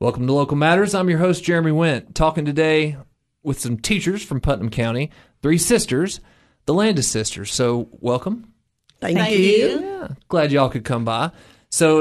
Welcome to Local Matters. I'm your host, Jeremy Went, talking today with some teachers from Putnam County, 3 sisters, the Landis sisters. So, welcome. Thank you. Yeah, glad y'all could come by. So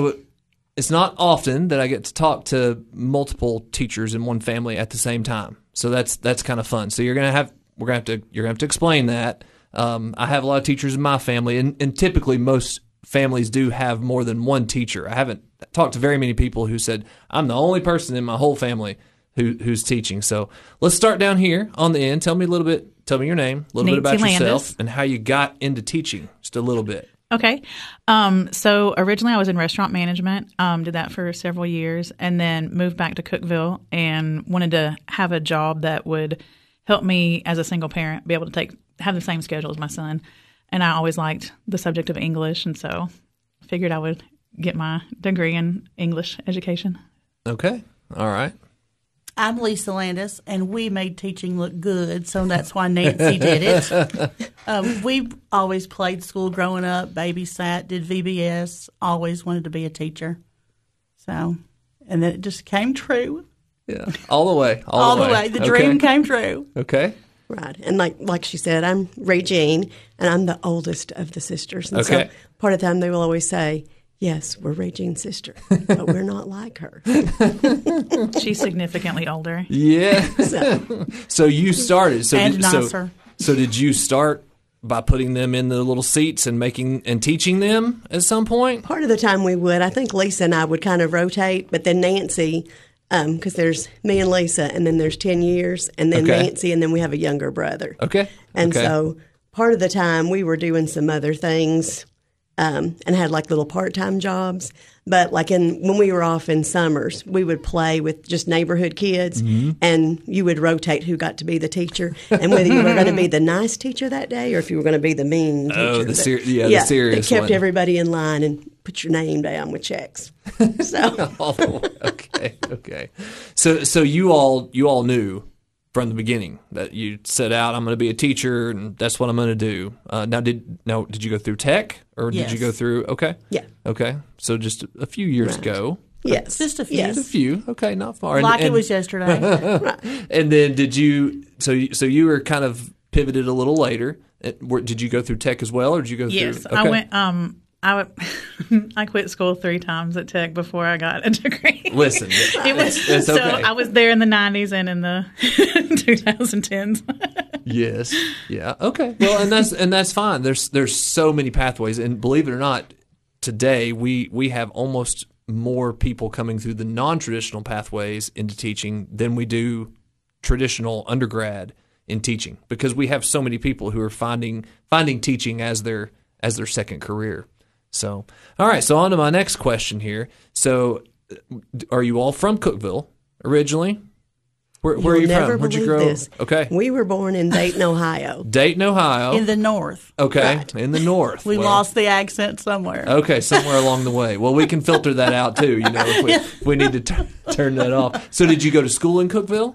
it's not often that I get to talk to multiple teachers in one family at the same time. So that's kind of fun. So you're gonna have to explain that. I have a lot of teachers in my family, and typically most families do have more than one teacher. I haven't talked to very many people who said, I'm the only person in my whole family who's teaching. So let's start down here on the end. Tell me your name, a little bit about yourself, Landis. and how you got into teaching, just a little bit. Okay. So originally I was in restaurant management, did that for several years, and then moved back to Cookeville and wanted to have a job that would help me as a single parent be able to have the same schedule as my son. And I always liked the subject of English, and so I figured I would get my degree in English education. Okay. All right. I'm Lisa Landis, and we made teaching look good, so that's why Nancy did it. We always played school growing up, babysat, did VBS, always wanted to be a teacher. So, and then it just came true. Yeah. All the way. All the way. The dream came true. Okay. Right. And like she said, I'm Ray Jean, and I'm the oldest of the sisters. And Okay. so part of the time they will always say, yes, we're Ray Jean's sister, but we're not like her. She's significantly older. Yeah. So you started. And nicer. So did you start by putting them in the little seats and teaching them at some point? Part of the time we would. I think Lisa and I would kind of rotate, but then Nancy, because there's me and Lisa, and then there's 10 years, and then Okay. Nancy, and then we have a younger brother. Okay. And Okay. so part of the time we were doing some other things and had like little part-time jobs. But like when we were off in summers, we would play with just neighborhood kids, and you would rotate who got to be the teacher, and whether you were going to be the nice teacher that day or if you were going to be the mean teacher. Oh, the that- serious that kept one. everybody in line and put your name down with checks. So All the way. Okay. So you all knew from the beginning that you set out, I'm going to be a teacher, and that's what I'm going to do. Now, did you go through tech, or did you Yes. go through? Okay. yeah, Okay. So just a few years ago. yes, Just a few. Yes. A few. Okay, not far. Like it was yesterday. And then did you? So you were kind of pivoted a little later. Did you go through tech as well, or did you go Yes, through? I went. I quit school 3 times at Tech before I got a degree. Listen, It was it's so okay. I was there in the 90s and in the 2010s. Yes. Yeah. Okay. Well, and that's fine. There's so many pathways, and believe it or not, today we have almost more people coming through the non-traditional pathways into teaching than we do traditional undergrad in teaching, because we have so many people who are finding teaching as their second career. So, all right. So on to my next question here. So, are you all from Cookeville originally? Where are you never from? Where'd you believe grow? this. Okay. We were born in Dayton, Ohio. Dayton, Ohio. In the north. Okay, Right. in the north. We Well, lost the accent somewhere. Okay, somewhere along the way. Well, we can filter that out too. If we need to turn that off. So, did you go to school in Cookeville?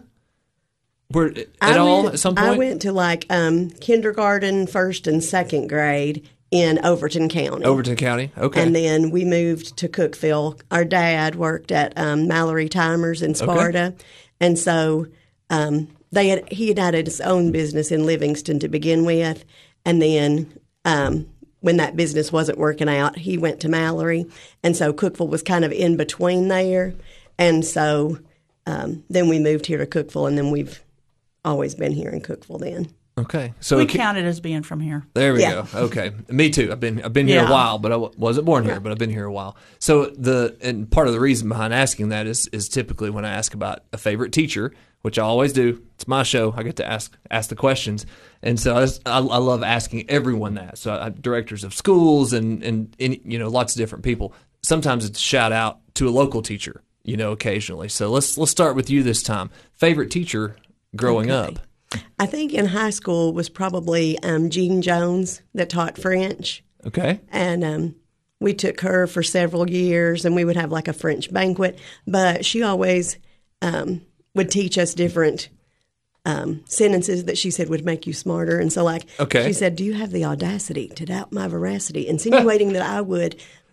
At some point? I went to like kindergarten, first and second grade in Overton County. Overton County. Okay. And then we moved to Cookeville. Our dad worked at Mallory Timers in Sparta, and so he had his own business in Livingston to begin with, and then when that business wasn't working out, he went to Mallory, and so Cookeville was kind of in between there, and so then we moved here to Cookeville, and then we've always been here in Cookeville then. Okay. So We counted as being from here. there we Yeah. go. Okay. Me too. I've been here a Yeah. while, but I wasn't born here, but I've been here a while. So and part of the reason behind asking that is typically when I ask about a favorite teacher, which I always do. It's my show. I get to ask the questions. And so I love asking everyone that. So directors of schools and lots of different people. Sometimes it's a shout out to a local teacher, occasionally. So let's start with you this time. Favorite teacher growing up? I think in high school was probably Jean Jones that taught French. Okay. And we took her for several years, and we would have like a French banquet. But she always would teach us different sentences that she said would make you smarter. And so, Okay. she said, "Do you have the audacity to doubt my veracity?" Insinuating that I would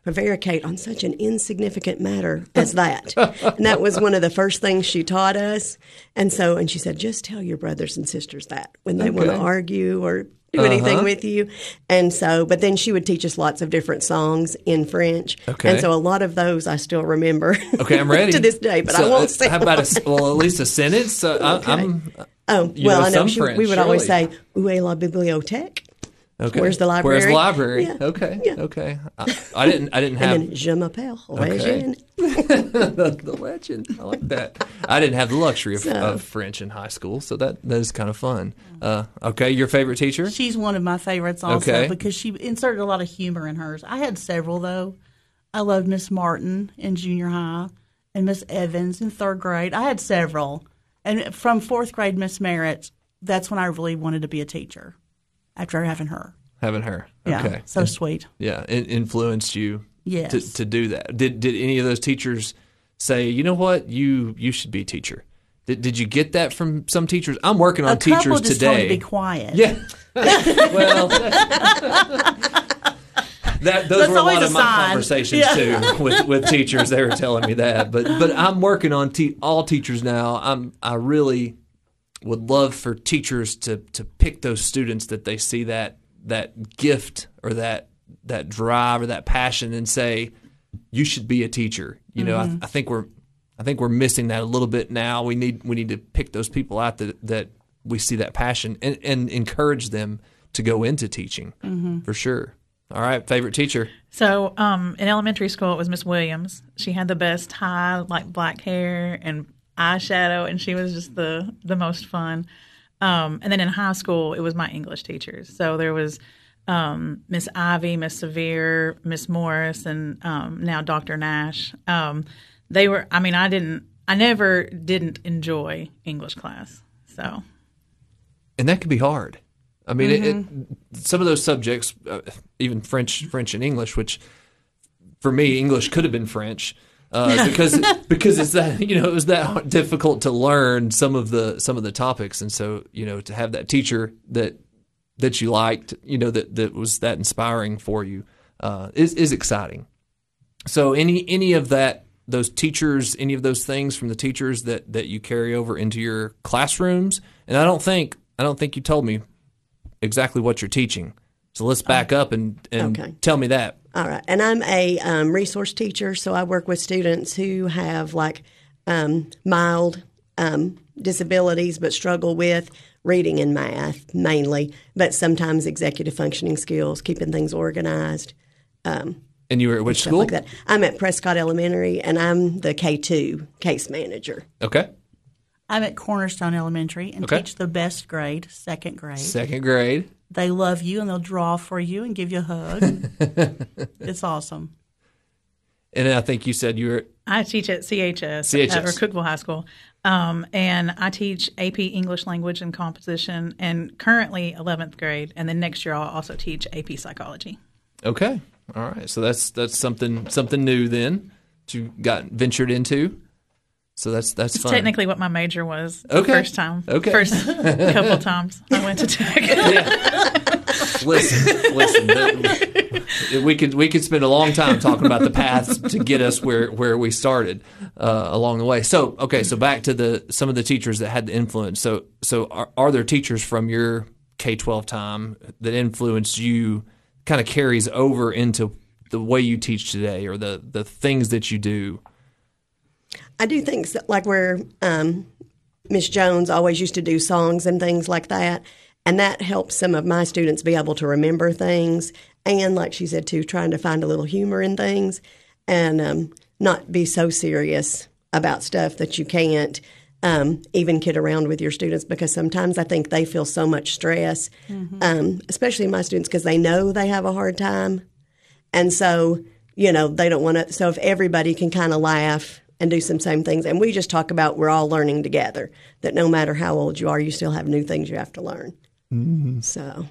prevaricate on such an insignificant matter as that. And that was one of the first things she taught us. And she said, just tell your brothers and sisters that when they want to argue or do anything with you. And but then she would teach us lots of different songs in French. Okay. And so a lot of those I still remember. Okay, I'm ready. to this day, but I won't say how about at least a sentence? Okay. I know we would always say, où est la bibliothèque? Okay. Where's the library? Where's the library? Yeah. Okay. Yeah. Okay. I didn't have. And then, je m'appelle Regine. The legend. I like that. I didn't have the luxury of French in high school, so that is kind of fun. Okay, your favorite teacher? She's one of my favorites also because she inserted a lot of humor in hers. I had several though. I loved Miss Martin in junior high and Miss Evans in third grade. I had several, and from fourth grade, Miss Merritt. That's when I really wanted to be a teacher. After having her. Okay. Yeah, so sweet. Yeah, it influenced you to do that. Did any of those teachers say, you know what, you should be a teacher? Did you get that from some teachers? I'm working on teachers couple just today. Told me to be quiet. Yeah. Well, those were a lot of my conversations too with teachers. They were telling me that, but I'm working on all teachers now. I really would love for teachers to pick those students that they see that gift or that drive or that passion and say, you should be a teacher. You know, I think we're missing that a little bit now. We need to pick those people out that we see that passion and encourage them to go into teaching for sure. All right, favorite teacher. So in elementary school, it was Miss Williams. She had the best high, like black hair and eyeshadow, and she was just the most fun. And then in high school, it was my English teachers. So there was Miss Ivy, Miss Severe, Miss Morris, and now Dr. Nash. They were. I mean, I never didn't enjoy English class. So, and that could be hard. I mean, some of those subjects, even French and English, which for me, English could have been French. Because it's that, you know, it was that difficult to learn some of the topics, and so, you know, to have that teacher that you liked, you know, that was that inspiring for you is exciting. So any of those teachers, any of those things from the teachers that you carry over into your classrooms, and I don't think you told me exactly what you're teaching. So let's back up and tell me that. All right. And I'm a resource teacher, so I work with students who have like mild disabilities but struggle with reading and math mainly, but sometimes executive functioning skills, keeping things organized. And you were at which school? Like that. I'm at Prescott Elementary, and I'm the K2 case manager. Okay. I'm at Cornerstone Elementary and teach the best grade, second grade. Second grade. They love you, and they'll draw for you and give you a hug. It's awesome. And I think you said I teach at CHS. Or Cookeville High School. And I teach AP English Language and Composition, and currently 11th grade. And then next year I'll also teach AP Psychology. Okay. All right. So that's something new then that you got ventured into. So that's fun. Technically what my major was the first time. Okay. First couple times I went to tech. Yeah. Listen. We could spend a long time talking about the paths to get us where we started along the way. So back to some of the teachers that had the influence. So are there teachers from your K-12 time that influenced you, kind of carries over into the way you teach today, or the things that you do? I do things like where Miss Jones always used to do songs and things like that, and that helps some of my students be able to remember things, and like she said too, trying to find a little humor in things and not be so serious about stuff that you can't even kid around with your students, because sometimes I think they feel so much stress, especially my students, because they know they have a hard time, and so, you know, they don't want to. So if everybody can kind of laugh and do some same things. And we just talk about we're all learning together, that no matter how old you are, you still have new things you have to learn. Mm-hmm. So.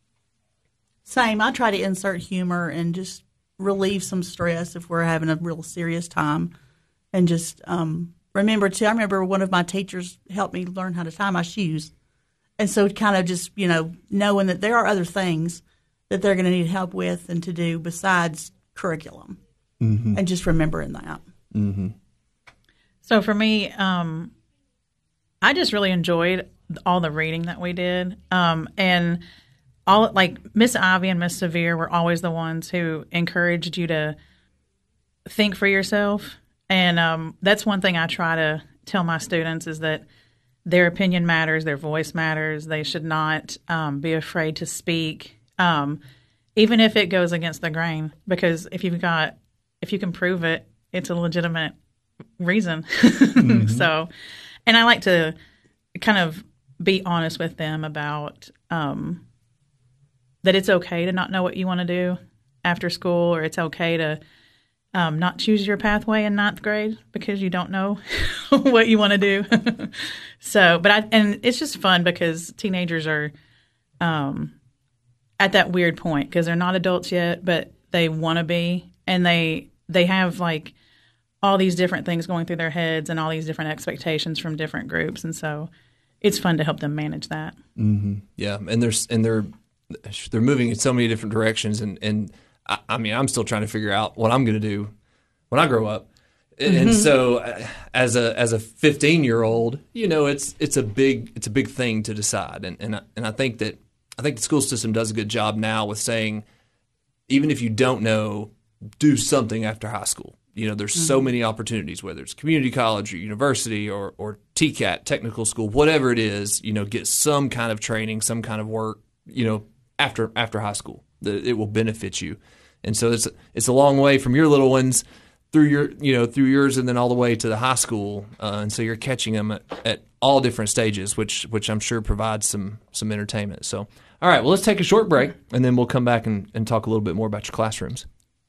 Same. I try to insert humor and just relieve some stress if we're having a real serious time. And just remember, too, I remember one of my teachers helped me learn how to tie my shoes. And so kind of just, you know, knowing that there are other things that they're going to need help with and to do besides curriculum, and just remembering that. So for me, I just really enjoyed all the reading that we did, and all like Miss Ivy and Miss Sevier were always the ones who encouraged you to think for yourself, and that's one thing I try to tell my students is that their opinion matters, their voice matters. They should not be afraid to speak, even if it goes against the grain. Because if you can prove it, it's a legitimate reason. So, and I like to kind of be honest with them about that it's okay to not know what you want to do after school, or it's okay to not choose your pathway in ninth grade because you don't know what you want to do. So, and it's just fun because teenagers are at that weird point because they're not adults yet, but they want to be, and they have like all these different things going through their heads and all these different expectations from different groups, and so it's fun to help them manage that. Yeah, and they're moving in so many different directions, and I mean, I'm still trying to figure out what I'm going to do when I grow up. And so as a 15-year-old, it's a big thing to decide. And I think the school system does a good job now with saying, even if you don't know, do something after high school. There's so many opportunities, whether it's community college or university or TCAT, technical school, whatever it is, get some kind of training, some kind of work, after high school. It will benefit you. And so it's a long way from your little ones through yours and then all the way to the high school. And so you're catching them at all different stages, which I'm sure provides some entertainment. So, all right, well, let's take a short break, and then we'll come back and talk a little bit more about your classrooms.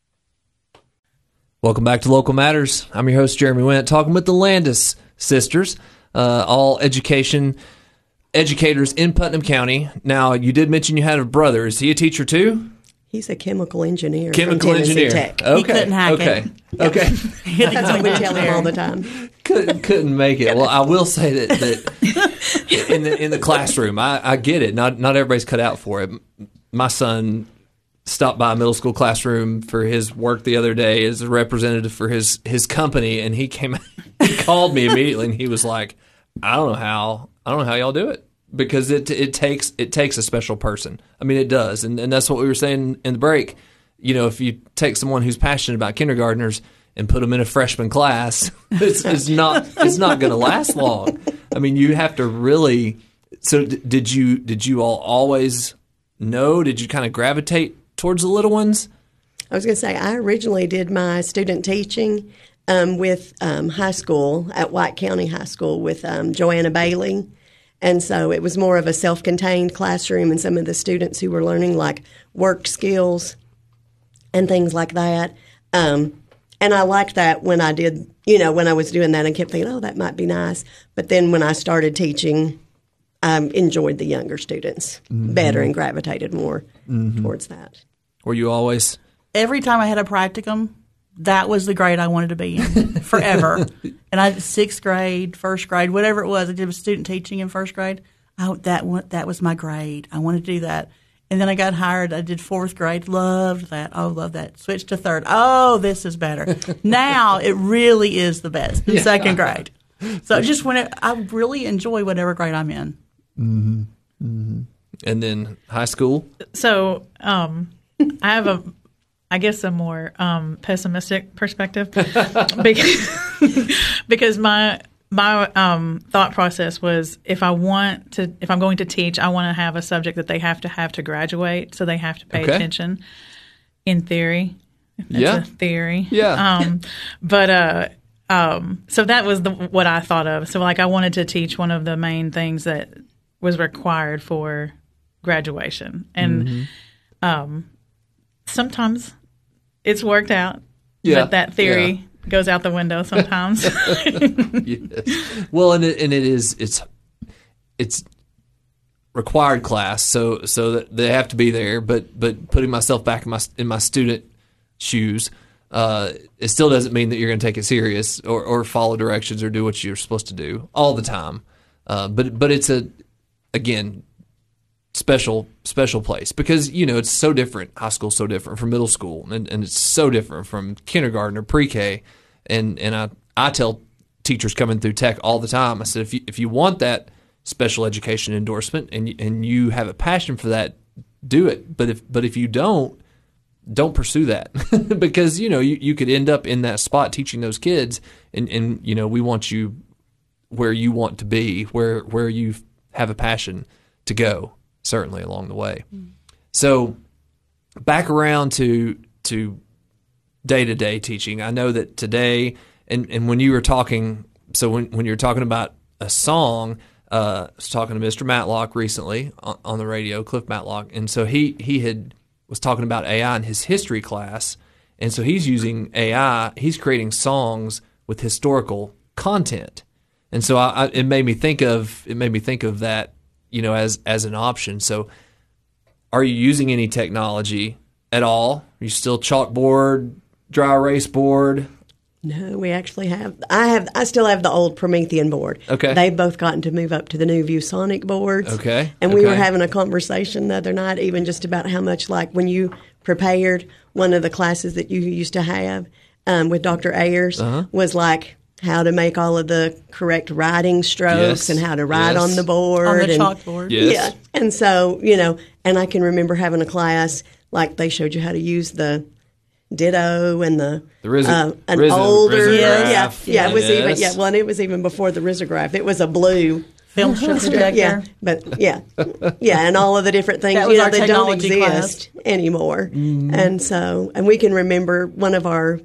Welcome back to Local Matters. I'm your host, Jeremy Wendt, talking with the Landis sisters, all educators in Putnam County. Now, you did mention you had a brother. Is he a teacher too? He's a chemical engineer. Chemical engineer. Tech. Okay. He couldn't hack it. Okay. That's what we tell him all the time. Couldn't make it. Well, I will say that in the classroom, I get it. Not everybody's cut out for it. My son stopped by a middle school classroom for his work the other day as a representative for his company, and he called me immediately, and he was like, I don't know how y'all do it. Because it takes a special person. I mean, it does, and that's what we were saying in the break. If you take someone who's passionate about kindergartners and put them in a freshman class, it's not going to last long. I mean, you have to really. So, did you all always know? Did you kind of gravitate towards the little ones? I was going to say I originally did my student teaching with high school at White County High School with Joanna Bailey. And so it was more of a self-contained classroom, and some of the students who were learning like work skills and things like that. And I liked that when I did, when I was doing that, I kept thinking, oh, that might be nice. But then when I started teaching, I enjoyed the younger students better and gravitated more towards that. Were you always? Every time I had a practicum, that was the grade I wanted to be in forever. And I did sixth grade, first grade, whatever it was. I did student teaching in first grade. That was my grade. I wanted to do that. And then I got hired. I did fourth grade. Loved that. Oh, love that. Switched to third. Oh, this is better. Now it really is the best in second grade. So just I really enjoy whatever grade I'm in. And then high school? So I have a more pessimistic perspective because my thought process was if I'm going to teach, I want to have a subject that they have to graduate, so they have to pay attention. In theory, that's a theory. Yeah. So that was what I thought of. So I wanted to teach one of the main things that was required for graduation, and sometimes it's worked out, but that theory goes out the window sometimes. Yes. Well, and it's required class, so that they have to be there. But putting myself back in my student shoes, it still doesn't mean that you're going to take it serious or follow directions or do what you're supposed to do all the time. But it's again, special place because it's so different. High school's so different from middle school, and it's so different from kindergarten or pre-K. And I tell teachers coming through tech all the time. I said, if you want that special education endorsement and you have a passion for that, do it. But if you don't pursue that because you could end up in that spot teaching those kids, and we want you where you want to be, where you have a passion to go, certainly along the way. So back around to day-to-day teaching. I know that today, and when you were talking, so when you were talking about a song, I was talking to Mr. Matlock recently on the radio, Cliff Matlock, and so he was talking about AI in his history class, and so he's using AI. He's creating songs with historical content, and so it made me think of that, as an option. So, are you using any technology at all? Are you still chalkboard, dry erase board? No, we actually have. I still have the old Promethean board. Okay. They've both gotten to move up to the new ViewSonic boards. Okay. And we were having a conversation the other night, even just about how much, like when you prepared one of the classes that you used to have with Dr. Ayers, was like how to make all of the correct writing strokes and how to write on the board. On the chalkboard. Yes. Yeah. And so, and I can remember having a class, like they showed you how to use the Ditto and the an older it was even and it was even before the risograph. It was a blue film projector. And all of the different things that don't exist anymore. And we can remember one of our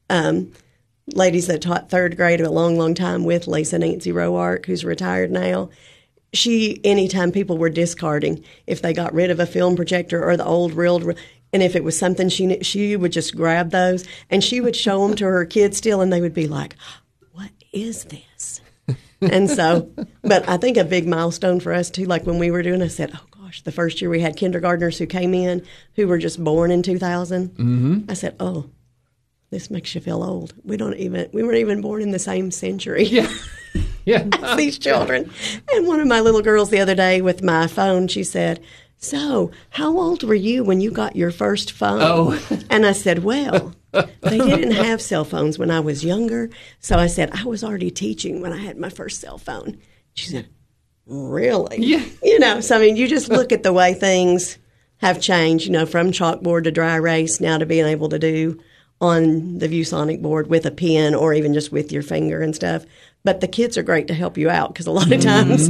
ladies that taught third grade a long time with Lisa, Nancy Roark, who's retired now. Anytime people were discarding, if they got rid of a film projector or the old reel, and if it was something she would just grab those and she would show them to her kids still, and they would be like, "What is this?" And so, but I think a big milestone for us too, like when we were doing, I said, "Oh gosh, the first year we had kindergartners who came in who were just born in 2000." I said, "Oh, this makes you feel old. We weren't even born in the same century." Yeah. As these children. And one of my little girls the other day with my phone, she said, "So, how old were you when you got your first phone?" Oh. And I said, "Well, they didn't have cell phones when I was younger." So I said, "I was already teaching when I had my first cell phone." She said, "Really?" Yeah. So I mean, you just look at the way things have changed, from chalkboard to dry erase now to being able to do on the ViewSonic board with a pen or even just with your finger and stuff. But the kids are great to help you out because a lot of times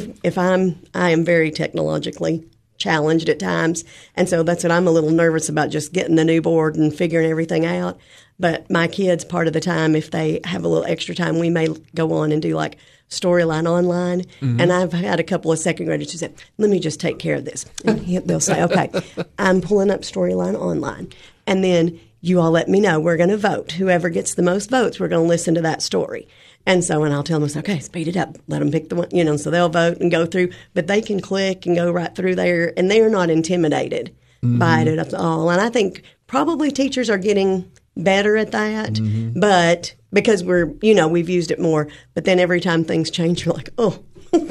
I am very technologically challenged at times. And so that's what I'm a little nervous about, just getting the new board and figuring everything out. But my kids, part of the time, if they have a little extra time, we may go on and do like Storyline Online. And I've had a couple of second graders who said, "Let me just take care of this." And they'll say, "Okay, I'm pulling up Storyline Online. And then you all let me know. We're going to vote. Whoever gets the most votes, we're going to listen to that story." And so, and I'll tell them, "Okay, speed it up. Let them pick the one," so they'll vote and go through. But they can click and go right through there, and they are not intimidated by it at all. And I think probably teachers are getting better at that, but because we've used it more. But then every time things change, you're like, oh.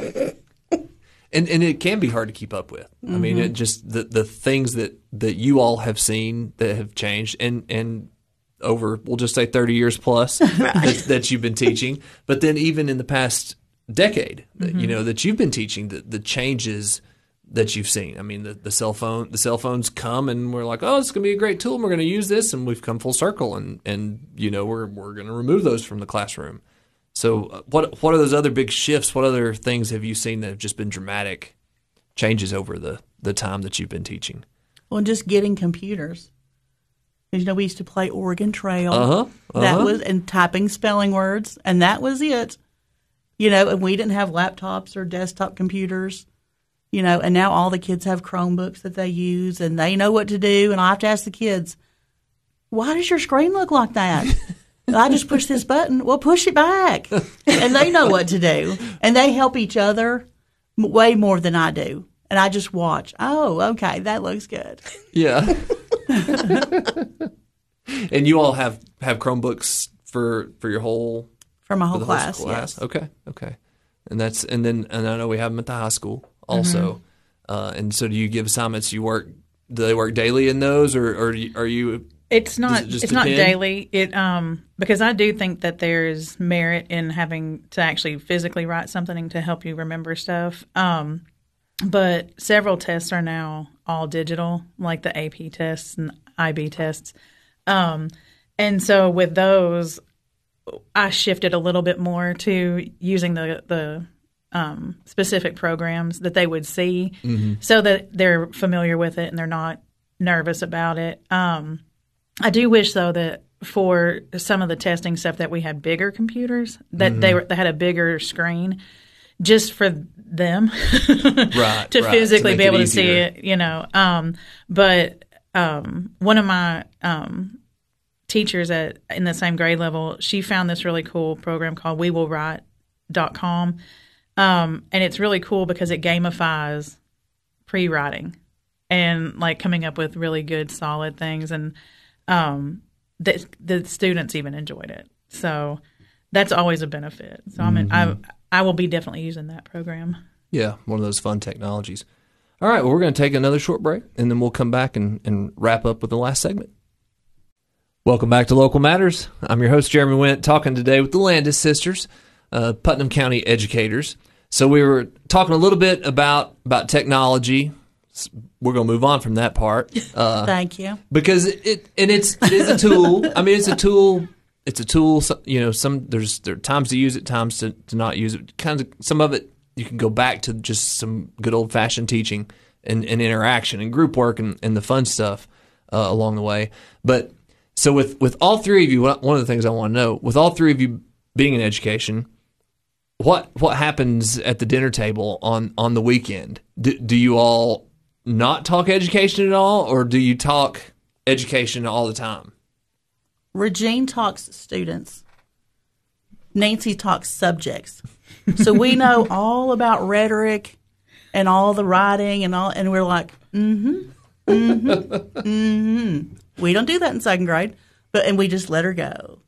And it can be hard to keep up with. I mean, it just the things that you all have seen that have changed and over, we'll just say 30 years plus that you've been teaching. But then even in the past decade, that you've been teaching, the changes that you've seen. I mean, the cell phones come and we're like, oh, it's going to be a great tool and we're going to use this, and we've come full circle and we're going to remove those from the classroom. So what are those other big shifts? What other things have you seen that have just been dramatic changes over the time that you've been teaching? Well, just getting computers. Because, we used to play Oregon Trail. That was, and typing spelling words, and that was it. And we didn't have laptops or desktop computers. And now all the kids have Chromebooks that they use, and they know what to do. And I have to ask the kids, "Why does your screen look like that?" "I just push this button." "Well, push it back." And they know what to do. And they help each other way more than I do. And I just watch. "Oh, okay, that looks good." Yeah. And you all have Chromebooks for your whole for my whole class. Yes. Okay. And I know we have them at the high school also. And so do you give assignments? Do they work daily in those, or are you? It's not. Does it just It's not depend? daily. It because I do think that there's merit in having to actually physically write something to help you remember stuff. But several tests are now all digital, like the AP tests and IB tests. And so with those, I shifted a little bit more to using the specific programs that they would see, so that they're familiar with it and they're not nervous about it. I do wish, though, that for some of the testing stuff that we had bigger computers, that they had a bigger screen just for them Right, to right, physically to be make able it to see easier. it, you know. But one of my teachers in the same grade level, she found this really cool program called WeWillWrite.com. And it's really cool because it gamifies pre-writing and like coming up with really good, solid things. And the students even enjoyed it. So that's always a benefit. So I will be definitely using that program. Yeah, one of those fun technologies. All right, well, we're going to take another short break, and then we'll come back and wrap up with the last segment. Welcome back to Local Matters. I'm your host, Jeremy Went, talking today with the Landis sisters, Putnam County educators. So we were talking a little bit about technology. We're going to move on from that part. Thank you. Because it is a tool. I mean, it's a tool. It's a tool. You know, there are times to use it, times to not use it. Kind of some of it you can go back to just some good old fashioned teaching and interaction and group work and the fun stuff along the way. But so with all three of you, one of the things I want to know, with all three of you being in education, what happens at the dinner table on the weekend? Do you all not talk education at all, or do you talk education all the time? Regine talks students. Nancy talks subjects. So we know all about rhetoric and all the writing and we're like, we don't do that in second grade, and we just let her go.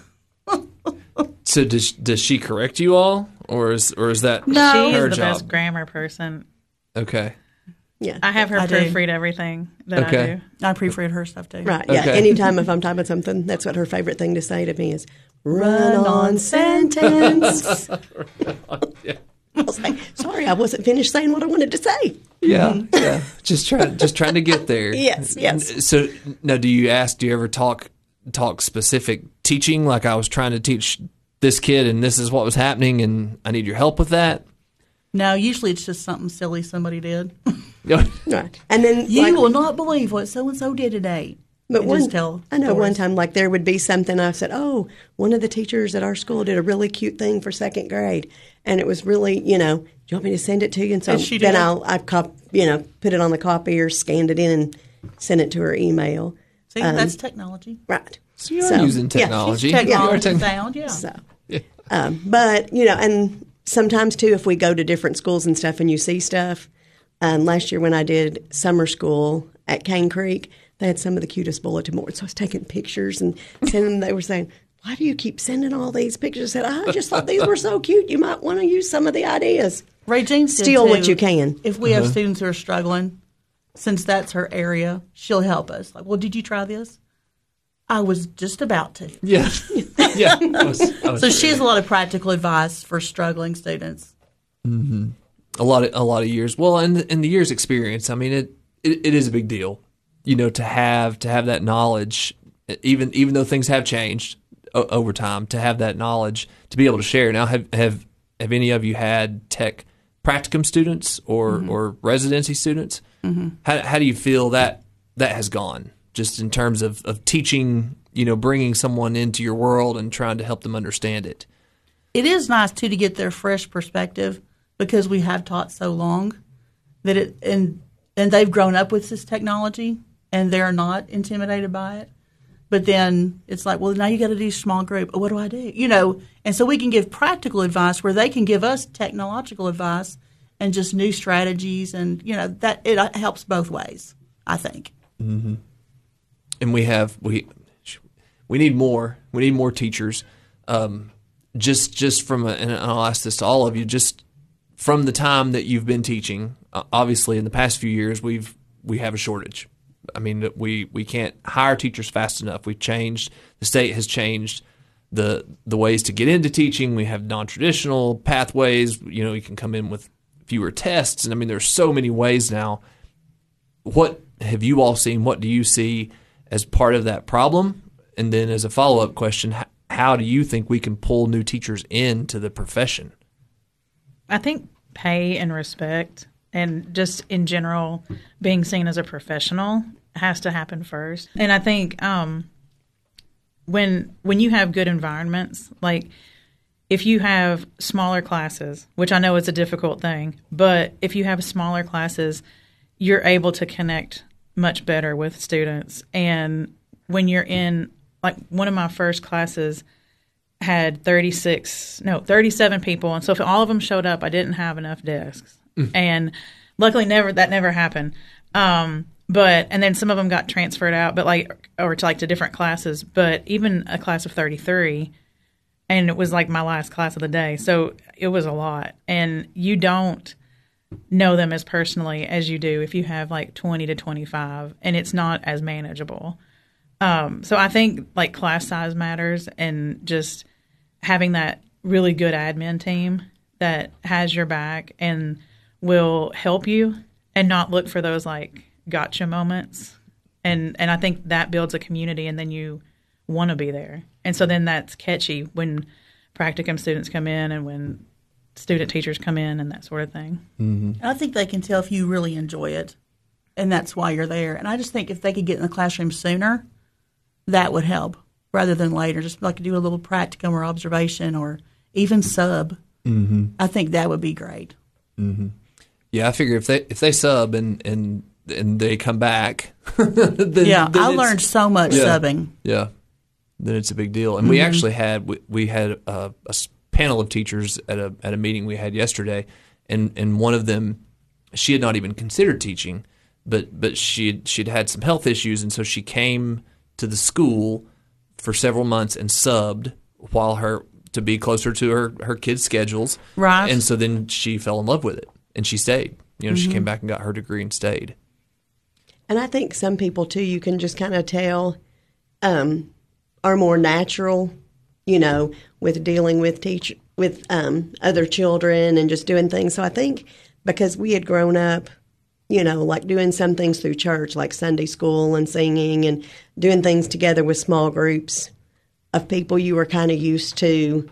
So does she correct you all, or is that No. She her is the job? best grammar person. Okay. Yeah. I have her I do. proofread everything that I Okay. do. I proofread her stuff too. Right. Yeah. Okay. Anytime if I'm typing something, that's what her favorite thing to say to me is "run on sentence." I was like, sorry, I wasn't finished saying what I wanted to say. Yeah. Yeah. Just trying to get there. Yes, yes. So now, do you ever talk specific teaching? Like, I was trying to teach this kid, and this is what was happening, and I need your help with that. No, usually it's just something silly somebody did. Right. And then You will not believe what so and so did today. But And one, just tell I know one stories. time, like there would be something. I said, "Oh, one of the teachers at our school did a really cute thing for second grade, and it was really, do you want me to send it to you?" And so And she then did. put it on the copier, scanned it in, and sent it to her email. See, that's technology. Right. So you are using technology. She's technology You are sound, yeah. So, but and sometimes too, if we go to different schools and stuff, and you see stuff. Last year when I did summer school at Cane Creek, they had some of the cutest bulletin boards. So I was taking pictures and sending them. They were saying, "Why do you keep sending all these pictures?" I said, "I just thought these were so cute. You might want to use some of the ideas." Regine said, Steal what too, you can. If we have students who are struggling, since that's her area, she'll help us. Like, well, did you try this? I was just about to. Yeah. Yeah. I was So she has a lot of practical advice for struggling students. a lot of years. Well, and the years experience. I mean, it is a big deal, to have that knowledge, even though things have changed over time, to have that knowledge to be able to share. Now, have any of you had tech practicum students or residency students? Mm-hmm. How do you feel that has gone, just in terms of teaching, bringing someone into your world and trying to help them understand it? It is nice too to get their fresh perspective, because we have taught so long that and they've grown up with this technology and they're not intimidated by it. But then it's like, well, now you got to do small group. Oh, what do I do? And so we can give practical advice where they can give us technological advice and just new strategies, and that it helps both ways, I think. Mm-hmm. And we need more. We need more teachers. Just from and I'll ask this to all of you, just from the time that you've been teaching, obviously in the past few years we have a shortage. I mean, we can't hire teachers fast enough. We've changed. The state has changed the ways to get into teaching. We have non-traditional pathways. You can come in with fewer tests, and I mean, there's so many ways now. What have you all seen? What do you see as part of that problem? And then as a follow-up question, how do you think we can pull new teachers into the profession? I think pay and respect and just in general being seen as a professional has to happen first. And I think when you have good environments, like if you have smaller classes, which I know is a difficult thing, but if you have smaller classes, you're able to connect much better with students. And when you're in, like one of my first classes had 37 people. And so if all of them showed up, I didn't have enough desks. And luckily that never happened. And then some of them got transferred out, to different classes. But even a class of 33, and it was like my last class of the day. So it was a lot. And you don't know them as personally as you do if you have like 20 to 25, and it's not as manageable. So I think like class size matters, and just having that really good admin team that has your back and will help you and not look for those like gotcha moments. And I think that builds a community, and then you want to be there. And so then that's catchy when practicum students come in and when student teachers come in and that sort of thing. Mm-hmm. I think they can tell if you really enjoy it, and that's why you're there. And I just think if they could get in the classroom sooner, that would help rather than later. Just like do a little practicum or observation or even sub. Mm-hmm. I think that would be great. Mm-hmm. Yeah, I figure if they sub and they come back, then I learned so much subbing. Yeah, then it's a big deal. And we actually had a panel of teachers at a meeting we had yesterday, and one of them, she had not even considered teaching, but she'd had some health issues, and so she came to the school for several months and subbed to be closer to her kids' schedules. Right. And so then she fell in love with it, and she stayed. She came back and got her degree and stayed. And I think some people, too, you can just kind of tell are more natural, with dealing with other children and just doing things. So I think because we had grown up, like doing some things through church, like Sunday school and singing and doing things together with small groups of people, you were kind of used to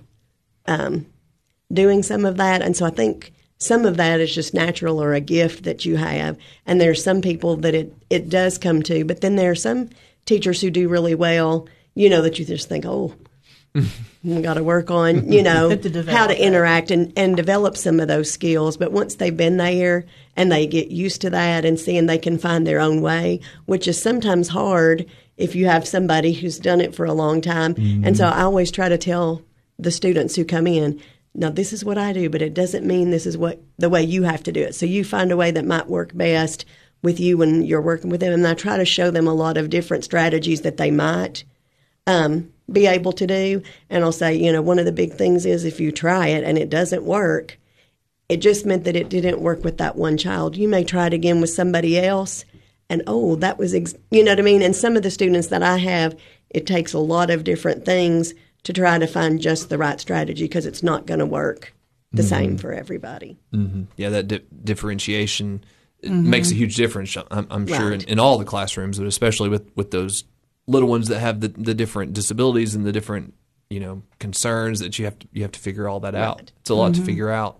doing some of that. And so I think some of that is just natural or a gift that you have. And there's some people that it does come to. But then there are some teachers who do really well, that you just think, oh, we got to work on, how to interact and develop some of those skills. But once they've been there and they get used to that and seeing they can find their own way, which is sometimes hard if you have somebody who's done it for a long time. Mm-hmm. And so I always try to tell the students who come in, now this is what I do, but it doesn't mean this is the way you have to do it. So you find a way that might work best with you when you're working with them. And I try to show them a lot of different strategies that they might be able to do. And I'll say, one of the big things is if you try it and it doesn't work, it just meant that it didn't work with that one child. You may try it again with somebody else, and that was, you know what I mean? And some of the students that I have, it takes a lot of different things to try to find just the right strategy because it's not going to work the same for everybody. Mm-hmm. Yeah, that differentiation makes a huge difference, I'm sure, in all the classrooms, but especially with those little ones that have the different disabilities and the different concerns that you have to figure all that out. It's a lot to figure out.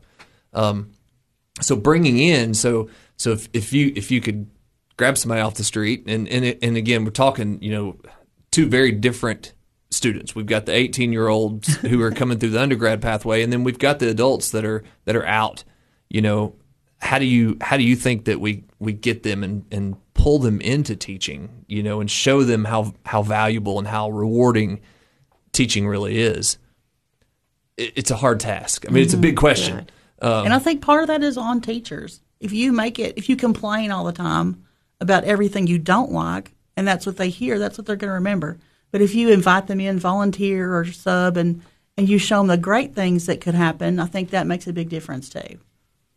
So bringing in if you could grab somebody off the street and again we're talking two very different students. We've got the 18-year-olds who are coming through the undergrad pathway, and then we've got the adults that are out. How do you think that we get them and pull them into teaching, and show them how valuable and how rewarding teaching really is? It's a hard task. I mean, it's a big question. Right. And I think part of that is on teachers. If you complain all the time about everything you don't like, and that's what they hear, that's what they're going to remember. But if you invite them in, volunteer or sub, and you show them the great things that could happen, I think that makes a big difference too.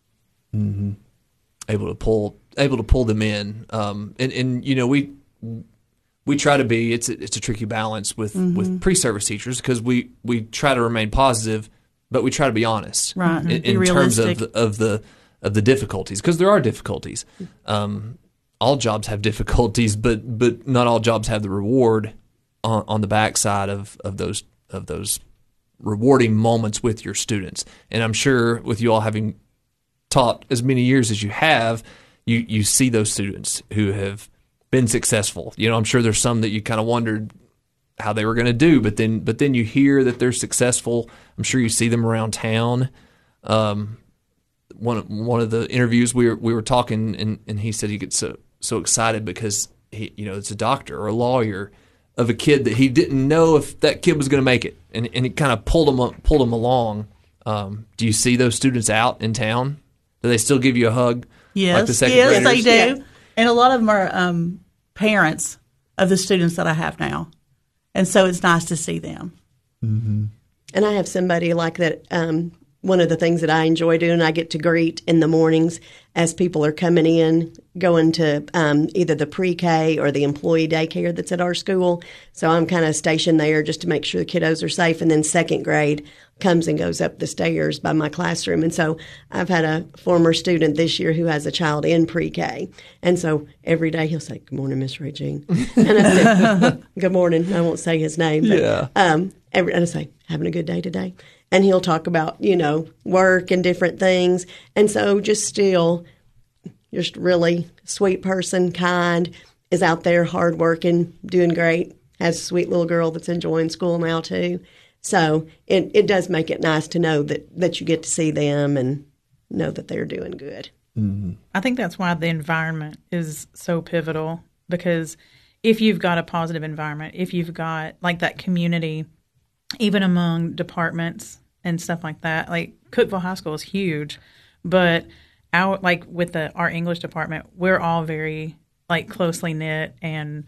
able to pull them in. And you know, we try to be. It's a tricky balance with pre-service teachers because we try to remain positive, but we try to be honest, right? In terms of the difficulties, because there are difficulties. All jobs have difficulties, but not all jobs have the reward on the backside of those rewarding moments with your students. And I'm sure with you all having taught as many years as you have, you see those students who have been successful. You know, I'm sure there's some that you kind of wondered how they were going to do, but then you hear that they're successful. I'm sure you see them around town. One of the interviews we were talking, and he said he gets so excited because he, you know, it's a doctor or a lawyer of a kid that he didn't know if that kid was going to make it, and it kind of pulled him along. Do you see those students out in town? Do they still give you a hug? Yes, like the second yes, graders? they do. Yeah. And a lot of them are parents of the students that I have now, and so it's nice to see them. And I have somebody like that. One of the things that I enjoy doing, I get to greet in the mornings as people are coming in, going to either the pre-K or the employee daycare that's at our school. So I'm kind of stationed there just to make sure the kiddos are safe. And then second grade comes and goes up the stairs by my classroom. And so I've had a former student this year who has a child in pre-K. And so every day he'll say, "Good morning, Miss Regine." And I said, "Good morning." I won't say his name. But, Yeah. and I say, "Having a good day today?" And he'll talk about, you know, work and different things. And so just really sweet person, kind, is out there hardworking, doing great, has a sweet little girl that's enjoying school now too. So it does make it nice to know that you get to see them and know that they're doing good. I think that's why the environment is so pivotal, because if you've got a positive environment, if you've got like that community, even among departments and stuff like that, like Cookeville High School is huge, but our English department, we're all very like closely knit, and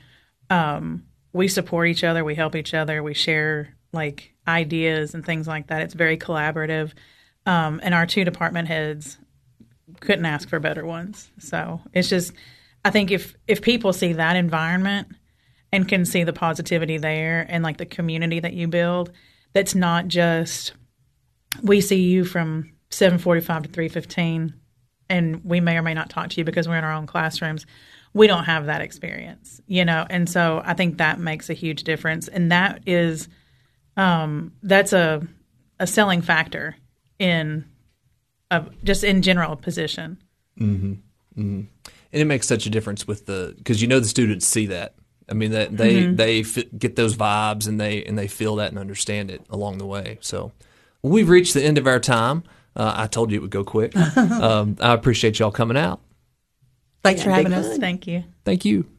we support each other, we help each other, we share like ideas and things like that. It's very collaborative, and our two department heads couldn't ask for better ones. So it's just, I think if people see that environment and can see the positivity there and like the community that you build, that's not just we see you from 7:45 to 3:15 and we may or may not talk to you because we're in our own classrooms. We don't have that experience, you know, and so I think that makes a huge difference, and that is that's a selling factor in just in general position. Mm-hmm. Mm-hmm. And it makes such a difference because you know the students see that. I mean that they get those vibes and they feel that and understand it along the way. So we've reached the end of our time. I told you it would go quick. I appreciate y'all coming out. Thanks for having big us. fun. Thank you. Thank you.